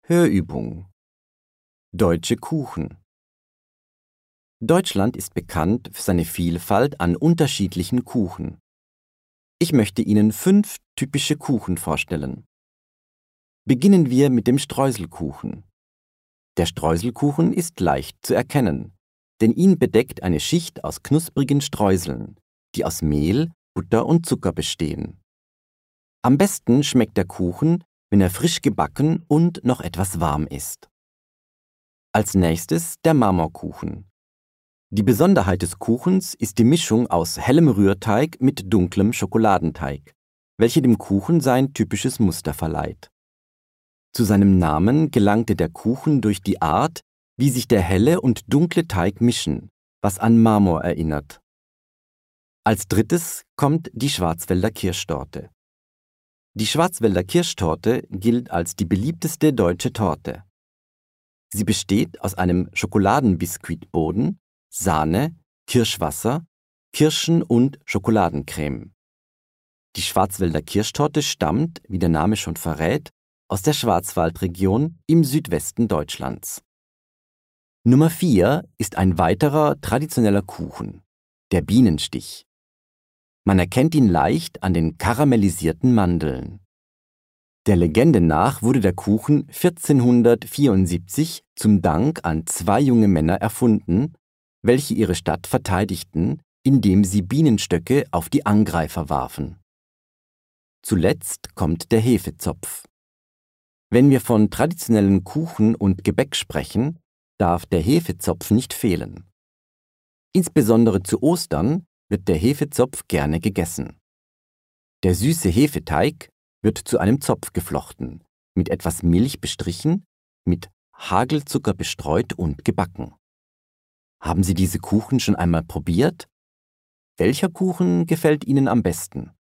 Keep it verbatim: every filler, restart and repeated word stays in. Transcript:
Hörübung. Deutsche Kuchen. Deutschland ist bekannt für seine Vielfalt an unterschiedlichen Kuchen. Ich möchte Ihnen fünf typische Kuchen vorstellen. Beginnen wir mit dem Streuselkuchen. Der Streuselkuchen ist leicht zu erkennen, denn ihn bedeckt eine Schicht aus knusprigen Streuseln, die aus Mehl, Butter und Zucker bestehen. Am besten schmeckt der Kuchen, wenn er frisch gebacken und noch etwas warm ist. Als nächstes der Marmorkuchen. Die Besonderheit des Kuchens ist die Mischung aus hellem Rührteig mit dunklem Schokoladenteig, welche dem Kuchen sein typisches Muster verleiht. Zu seinem Namen gelangte der Kuchen durch die Art, wie sich der helle und dunkle Teig mischen, was an Marmor erinnert. Als drittes kommt die Schwarzwälder Kirschtorte. Die Schwarzwälder Kirschtorte gilt als die beliebteste deutsche Torte. Sie besteht aus einem Schokoladenbiskuitboden, Sahne, Kirschwasser, Kirschen und Schokoladencreme. Die Schwarzwälder Kirschtorte stammt, wie der Name schon verrät, aus der Schwarzwaldregion im Südwesten Deutschlands. Nummer vier ist ein weiterer traditioneller Kuchen, der Bienenstich. Man erkennt ihn leicht an den karamellisierten Mandeln. Der Legende nach wurde der Kuchen vierzehnhundertvierundsiebzig zum Dank an zwei junge Männer erfunden, welche ihre Stadt verteidigten, indem sie Bienenstöcke auf die Angreifer warfen. Zuletzt kommt der Hefezopf. Wenn wir von traditionellen Kuchen und Gebäck sprechen, darf der Hefezopf nicht fehlen. Insbesondere zu Ostern wird der Hefezopf gerne gegessen. Der süße Hefeteig wird zu einem Zopf geflochten, mit etwas Milch bestrichen, mit Hagelzucker bestreut und gebacken. Haben Sie diese Kuchen schon einmal probiert? Welcher Kuchen gefällt Ihnen am besten?